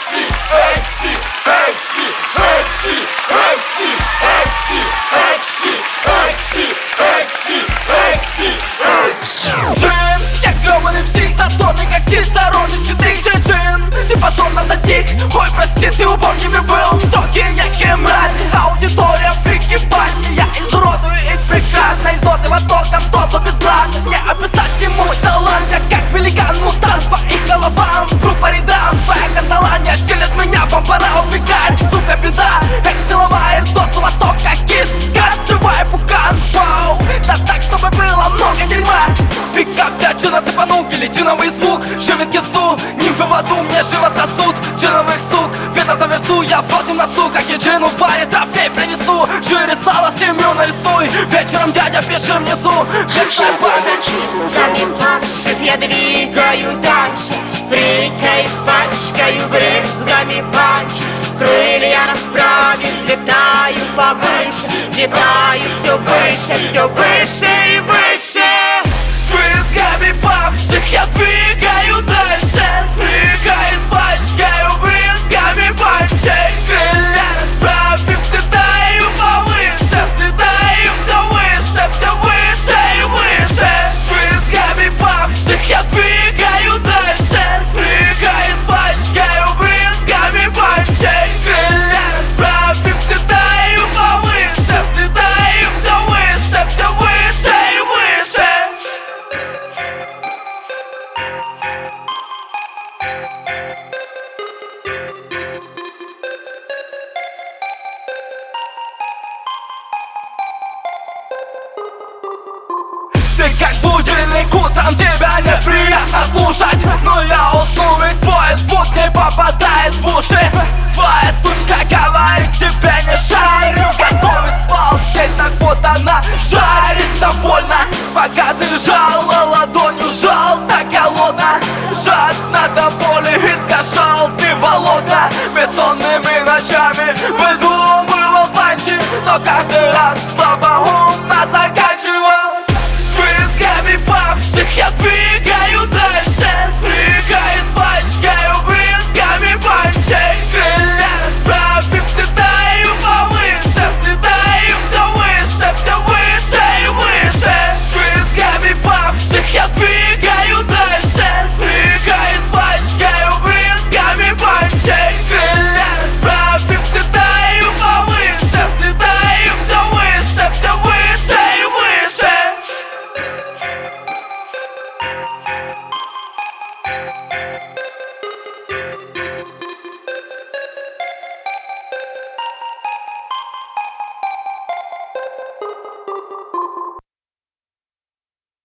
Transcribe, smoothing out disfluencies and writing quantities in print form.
Экси, экси, экси, экси, экси, экси, экси, экси, экси, экси, экси. Джин, як грёбаный псих, заторный как сит, зародыш святых джин. Ты позорно затих, ой, прости, ты убогими был. Стоки некие мрази, аудитория фрики басни. Я изуродую их прекрасно, из дозы востока в дозу без глаз. Не описать ему талант, я как великан-мутант по их головам. Пру по рядам, твоя кандала не осилит меня, вам пора убегать, сука, беда. Экси ломает дозу востока, кит, газ, срывая пукан, вау. Да так, чтобы было много дерьма. Пикап для джина цепанул, джиновый звук живет кисту, нимфы в аду мне живо сосуд джиновых сук. Видно за версту, я в рот им носу, как и джину в баре трофей принесу. Жире сало семью нарисуй, вечером дядя пиши внизу. Вечная память. Брызгами павших я двигаю дальше, фрикой испачкаю брызгами панч. Крылья расправив, взлетаю повыше, взлетаю все выше и выше. С брызгами павших я двигаю дальше, фрикой испачкаю брызгами панчей. Крылья расправив, взлетаю повыше, взлетаю все выше и выше. С брызгами павших я двигаю дальше, фрикой испачкаю брызгами панчей. Крылья расправив, взлетаю повыше, взлетаю все выше и выше. Ты как будильник утром, тебя неприятно слушать, но я усну, ведь твой звук не попадает в уши. Твоя сучка говорит, тебе не шарю, готовит сползть, так вот она жарит довольно. Пока ты жала ладонью, жал так голодно, жадно до боли искажал ты волокна. Бессонными ночами выдумывал панчи, но каждый раз слабоумно заканчивал. С брызгами павших я двигаю